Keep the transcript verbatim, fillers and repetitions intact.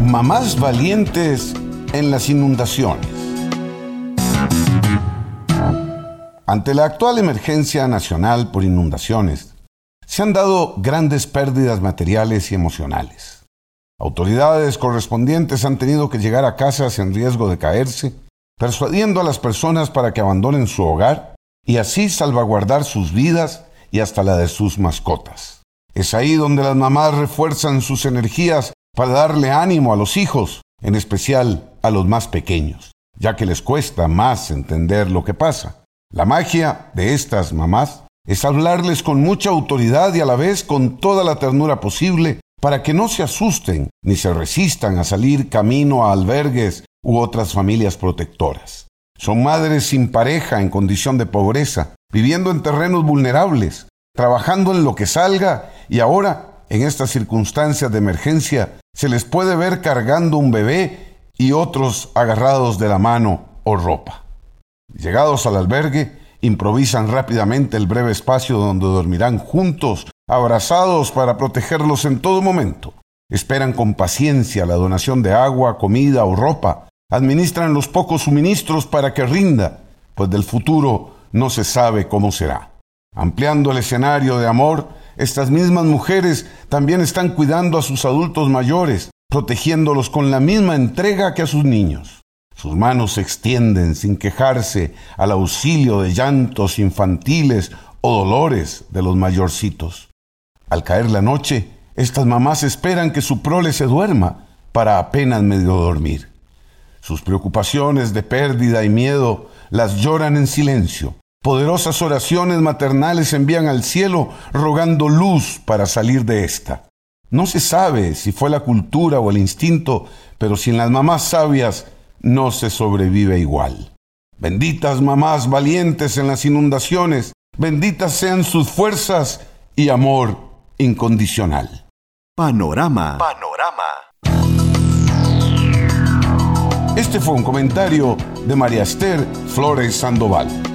Mamás valientes en las inundaciones. Ante la actual emergencia nacional por inundaciones, se han dado grandes pérdidas materiales y emocionales. Autoridades correspondientes han tenido que llegar a casas en riesgo de caerse, persuadiendo a las personas para que abandonen su hogar y así salvaguardar sus vidas y hasta la de sus mascotas. Es ahí donde las mamás refuerzan sus energías para darle ánimo a los hijos, en especial a los más pequeños, ya que les cuesta más entender lo que pasa. La magia de estas mamás es hablarles con mucha autoridad y a la vez con toda la ternura posible para que no se asusten ni se resistan a salir camino a albergues u otras familias protectoras. Son madres sin pareja en condición de pobreza, viviendo en terrenos vulnerables, trabajando en lo que salga y ahora, en estas circunstancias de emergencia, se les puede ver cargando un bebé y otros agarrados de la mano o ropa. Llegados al albergue, improvisan rápidamente el breve espacio donde dormirán juntos, abrazados para protegerlos en todo momento. Esperan con paciencia la donación de agua, comida o ropa. Administran los pocos suministros para que rinda, pues del futuro no se sabe cómo será. Ampliando el escenario de amor, estas mismas mujeres también están cuidando a sus adultos mayores, protegiéndolos con la misma entrega que a sus niños. Sus manos se extienden sin quejarse al auxilio de llantos infantiles o dolores de los mayorcitos. Al caer la noche, estas mamás esperan que su prole se duerma para apenas medio dormir. Sus preocupaciones de pérdida y miedo las lloran en silencio. Poderosas oraciones maternales envían al cielo rogando luz para salir de esta. No se sabe si fue la cultura o el instinto, pero sin las mamás sabias no se sobrevive igual. Benditas mamás valientes en las inundaciones, benditas sean sus fuerzas y amor incondicional. Panorama. Panorama. Este fue un comentario de María Esther Flores Sandoval.